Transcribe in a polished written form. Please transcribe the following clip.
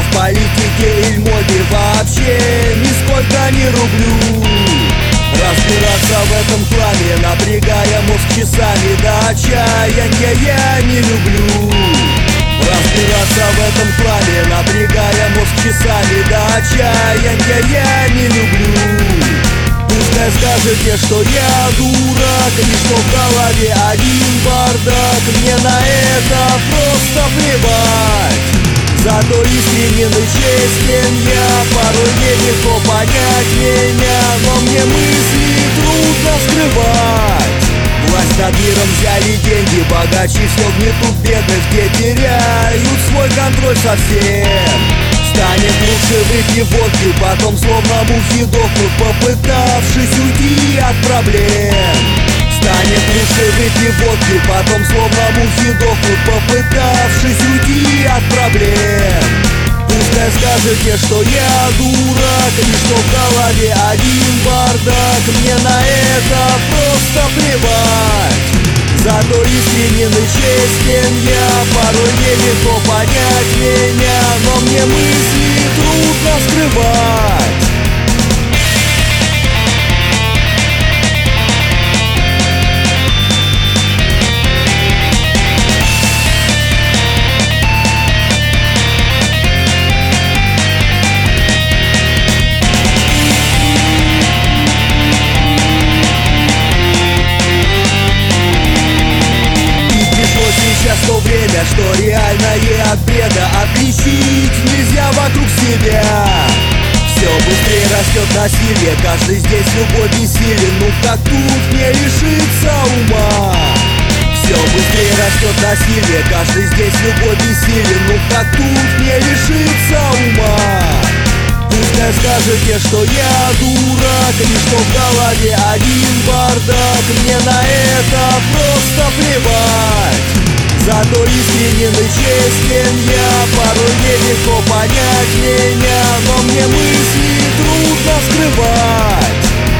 в политике или моде вообще нисколько не рублю. Разбираться в этом хламе, напрягая мозг часами до отчаяния, я не люблю. Разбираться в этом хламе, напрягая мозг часами до отчаяния, я не люблю. Пускай скажете, что я дурак, и что в голове один бардак, мне на это просто плевать. Зато искренен и честен я, порой нелегко понять меня, но мне мысли трудно скрывать. Власть над миром взяли деньги, богачи все гнетут бедных, те теряют свой контроль совсем. Станет лучше выпить водки, потом словно мухи дохнут, попытавшись уйти от проблем. Станет лучше выпить водки, потом словно мухи дохнут, попытавшись уйти от проблем. Пускай скажете, что я дурак, и что в голове один бардак, мне на это просто плевать. Зато искренен и честен я, порой нелегко понять меня, но мне мысли трудно скрывать. Сейчас то время, что реальное от бреда отличить нельзя вокруг себя. Все быстрее растет насилие, каждый здесь любой бессилен. Ну как тут не лишиться ума? Все быстрее растет насилие, каждый здесь любой бессилен. Ну как тут не лишиться ума? Пускай скажете, что я дурак, и что в голове один бардак, мне на это просто плевать. Зато искренен и честен я, порой нелегко понять меня, но мне мысли трудно скрывать.